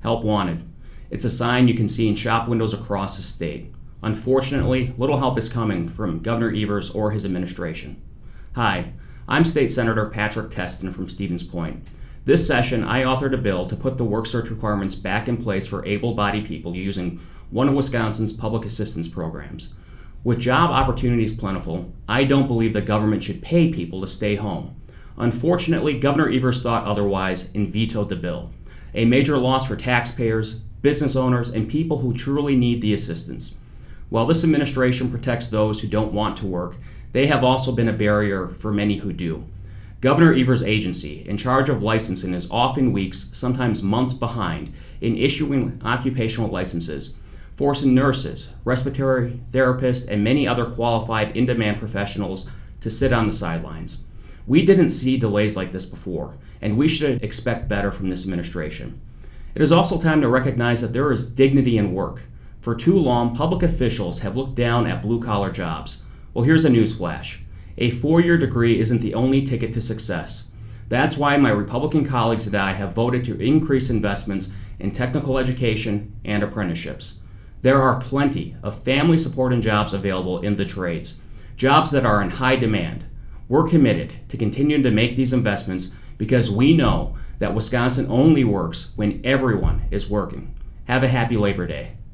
Help Wanted. It's a sign you can see in shop windows across the state. Unfortunately, little help is coming from Governor Evers or his administration. Hi, I'm State Senator Patrick Testin from Stevens Point. This session, I authored a bill to put the work search requirements back in place for able-bodied people using one of Wisconsin's public assistance programs. With job opportunities plentiful, I don't believe the government should pay people to stay home. Unfortunately, Governor Evers thought otherwise and vetoed the bill. A major loss for taxpayers, business owners, and people who truly need the assistance. While this administration protects those who don't want to work, they have also been a barrier for many who do. Governor Evers' agency, in charge of licensing, is often weeks, sometimes months behind in issuing occupational licenses, forcing nurses, respiratory therapists, and many other qualified in-demand professionals to sit on the sidelines. We didn't see delays like this before, and we should expect better from this administration. It is also time to recognize that there is dignity in work. For too long, public officials have looked down at blue-collar jobs. Well, here's a newsflash. A 4-year degree isn't the only ticket to success. That's why my Republican colleagues and I have voted to increase investments in technical education and apprenticeships. There are plenty of family-supporting jobs available in the trades, jobs that are in high demand. We're committed to continuing to make these investments because we know that Wisconsin only works when everyone is working. Have a happy Labor Day.